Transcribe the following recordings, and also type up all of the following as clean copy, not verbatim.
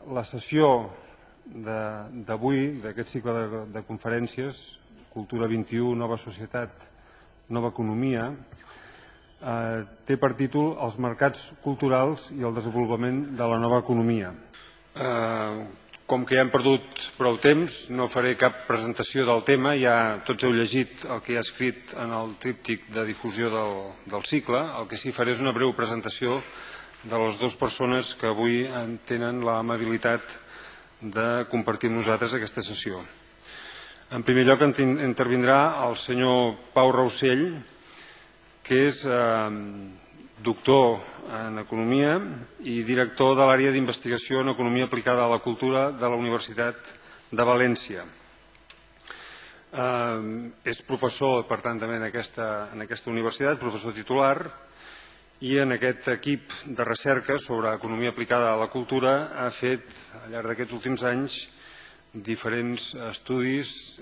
La sessió d'avui, d'aquest cicle de conferències, Cultura 21, Nova Societat, Nova Economia, té per títol Els mercats culturals i el desenvolupament de la nova economia. Com que ja hem perdut prou temps, no faré cap presentació del tema, ja tots heu llegit el que hi ha escrit en el tríptic de difusió del cicle. El que sí faré és una breu presentació de les dues persones que avui tenen l'amabilitat de compartir amb nosaltres aquesta sessió. En primer lloc intervindrà el senyor Pau Raussell, que és doctor en Economia i director de l'àrea d'investigació en Economia aplicada a la cultura de la Universitat de València. És professor, per tant, també en aquesta universitat, professor titular, i en aquest equip de recerca sobre economia aplicada a la cultura ha fet, al llarg d'aquests últims anys, diferents estudis.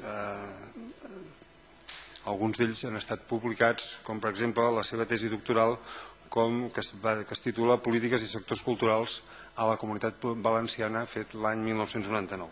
Alguns d'ells han estat publicats, com per exemple la seva tesi doctoral que es titula Polítiques i sectors culturals a la Comunitat Valenciana, fet l'any 1999.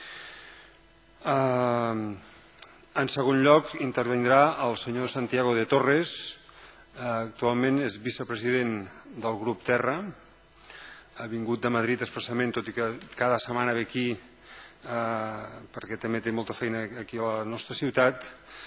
En segon lloc, intervindrà el senyor Santiago de Torres. Actualment és vicepresident del grup Terra. Ha vingut de Madrid expressament, tot i que cada setmana ve aquí, perquè també té molta feina aquí a la nostra ciutat.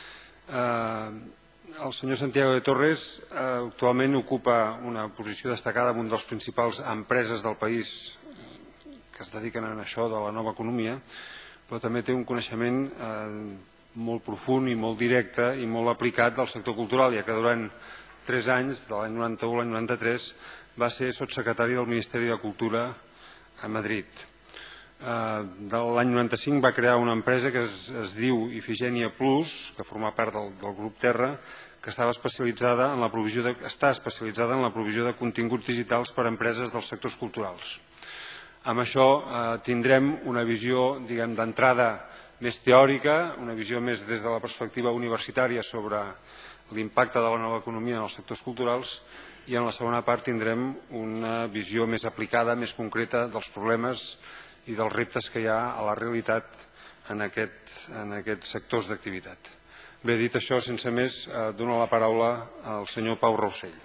El senyor Santiago de Torres actualment ocupa una posició destacada en una de les principals empreses del país que es dediquen a això de la nova economia, però també té un coneixement molt profund i molt directe i molt aplicat del sector cultural, ja que durant 3 anys, de l'any 91 a l'any 93, va ser sotssecretari del Ministeri de Cultura a Madrid. De l'any 95 va crear una empresa que es diu Ifigènia Plus, que forma part del grup Terra, que està especialitzada en la provisió de continguts digitals per a empreses dels sectors culturals. Amb això tindrem una visió, diguem, d'entrada més teòrica, una visió més des de la perspectiva universitària sobre l'impacte de la nova economia en els sectors culturals, i en la segona part tindrem una visió més aplicada, més concreta dels problemes i dels reptes que hi ha a la realitat en aquests sectors d'activitat. Bé, dit això, sense més, dono la paraula al senyor Pau Raussell.